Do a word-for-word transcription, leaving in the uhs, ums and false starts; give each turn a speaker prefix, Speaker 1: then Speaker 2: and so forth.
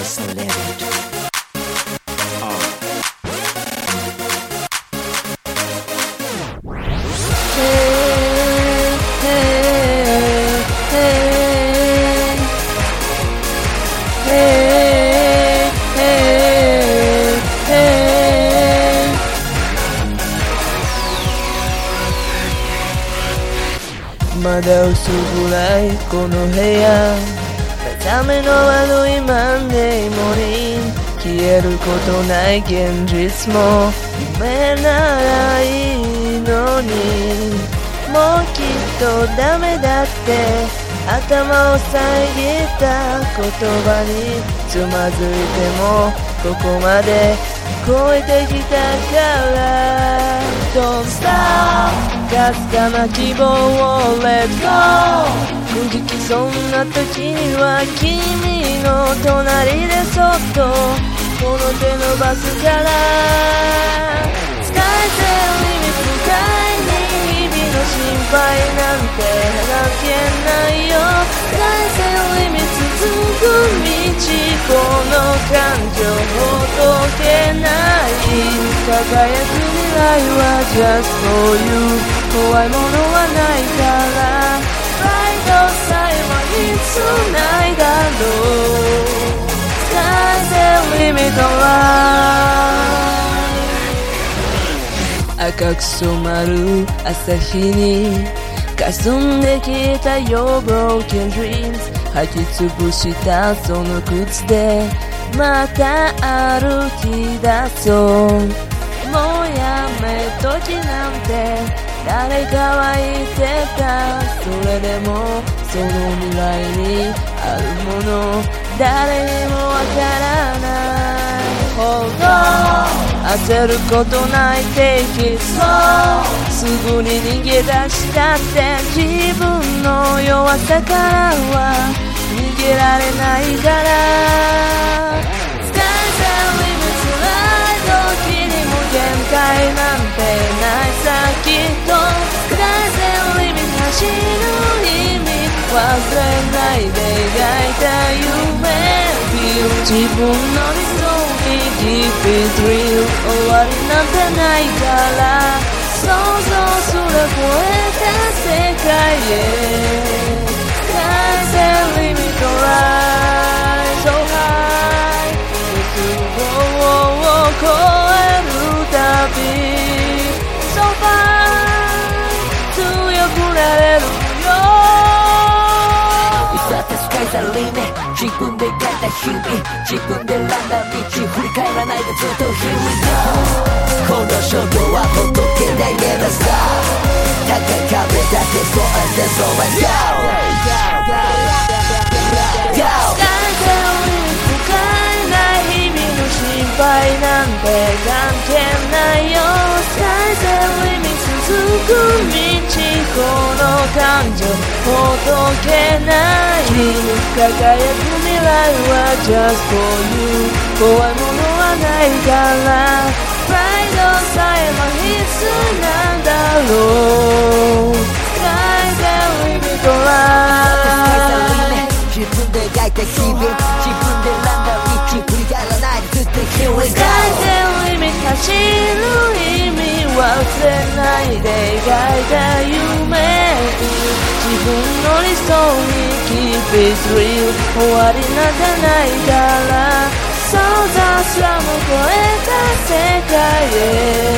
Speaker 1: isolated.
Speaker 2: まだ薄暗いこの部屋、目覚めの悪いマンデーモーニング、消えることない現実も夢ならいいのに、もうきっとダメだって頭を遮った言葉につまずいてもここまで超えてきたから、 Don't stop かすかな希望を Let go、 くじきそうな時には君の隣でそっとこの手伸ばすから、伝えてる意味深いに日々の心配なんて関係ないよ、伝えてる意味続く道、この感情ほどけない、輝く未来は Just for you、 怖いものはないからプライドさえはいつないだろう、伝えてる意味とは赤く染まる朝日に霞んできた Your broken dreams、 履き潰したその靴でまた歩き出そう、もうやめときなんて誰かは言ってた、それでもその未来にあるもの誰にもわからない、 Hold on 焦ることない Take it slow、 すぐに逃げ出したって自分の弱さからは逃げられないから、伝えた意味辛い時にも限界なんてないさ、きっと伝えてる意味走る意味忘れないで描いた夢、自分の理想に Keep it real、 終わりなんてないから想像すら超えた世界へ、伝えてる意味と Rise so high、 絶望を超える旅 So far 強くなれるよ、
Speaker 1: 自分で描いた日々、自分で選んだ道、振り返らないでずっと Here we go、 この衝動はほどけないでらさ、高い壁だけ越えて So let's go Go
Speaker 2: 伝えてる深いない日々の心配なんて関係ないよ、伝えてる意味続く道、この感情ほどけない、輝く未来は Just for you、 怖いものはないからプライドさえも必須なんだろう、伝えてる意味とは
Speaker 1: 自分で描いた日々、自分で選んだ道、振り返らないでずっと Here we go、
Speaker 2: 伝えてる意味走る意味忘れないで描いた夢、自分の理想に Keep it real、 終わりなんてないから想像すらも超えた世界へ